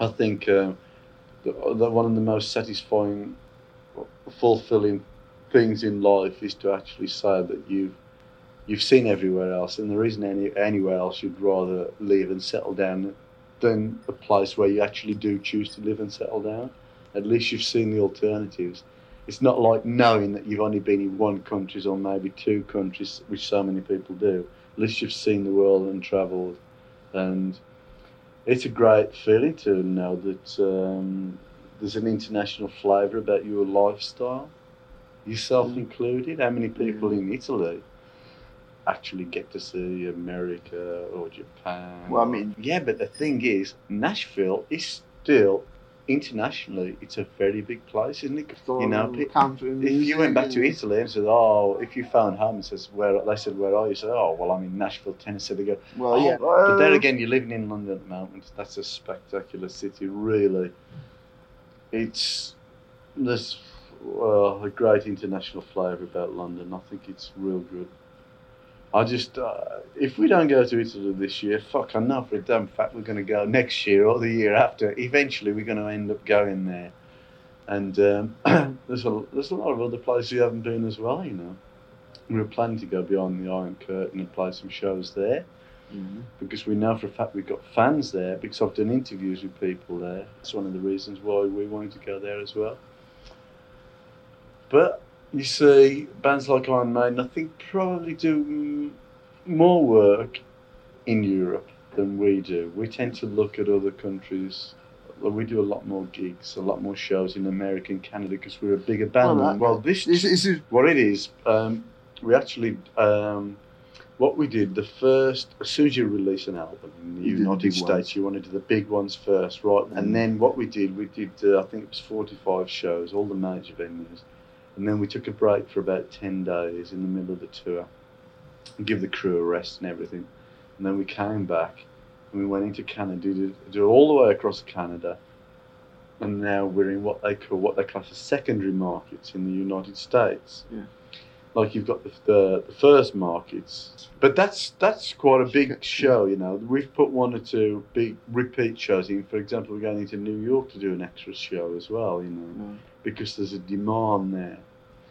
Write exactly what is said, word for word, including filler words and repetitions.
I think uh, the, the, one of the most satisfying, fulfilling things in life is to actually say that you've you've seen everywhere else, and there isn't any anywhere else you'd rather live and settle down than a place where you actually do choose to live and settle down. At least you've seen the alternatives. It's not like knowing that you've only been in one country or maybe two countries, which so many people do. At least you've seen the world and travelled, and it's a great feeling to know that um, there's an international flavour about your lifestyle, yourself Mm. included. How many people Mm. in Italy actually get to see America or Japan? Well, I or- mean- yeah, but the thing is, Nashville is still internationally, it's a very big place, isn't it? Still You know, on pe- country if you went back to music, Italy and said, "Oh," if you phoned home and says, "Where?" They said, "Where are you?" Say, "Oh, well, I'm in Nashville, Tennessee." They go, Well, "Oh, yeah. but there Uh, again, you're living in London at the moment. That's a spectacular city, really. It's there's well, a great international flavour about London. I think it's real good. I just, uh, if we don't go to Italy this year, fuck, I know for a damn fact we're going to go next year or the year after. Eventually, we're going to end up going there. And um, there's a there's a lot of other places we haven't been as well, you know. We were planning to go beyond the Iron Curtain and play some shows there, mm. because we know for a fact we've got fans there, because I've done interviews with people there. That's one of the reasons why we wanted to go there as well. But you see, bands like Iron Maiden, I think, probably do mm, more work in Europe than we do. We tend to look at other countries. Well, we do a lot more gigs, a lot more shows in America and Canada because we're a bigger band. Well, than- well this, This, this is what it is, um, we actually, um, what we did, the first, as soon as you release an album in the You do the United big States, ones. you want to do the big ones first, right? Mm. And then what we did, we did, uh, I think it was forty-five shows, all the major venues. And then we took a break for about ten days in the middle of the tour and give the crew a rest and everything. And then we came back and we went into Canada, did, did all the way across Canada. And now we're in what they call, what they class as secondary markets in the United States. Yeah. Like you've got the, the the first markets, but that's that's quite a big Okay. show, you know. We've put one or two big repeat shows in. For example, we're going into New York to do an extra show as well, you know, Mm. because there's a demand there.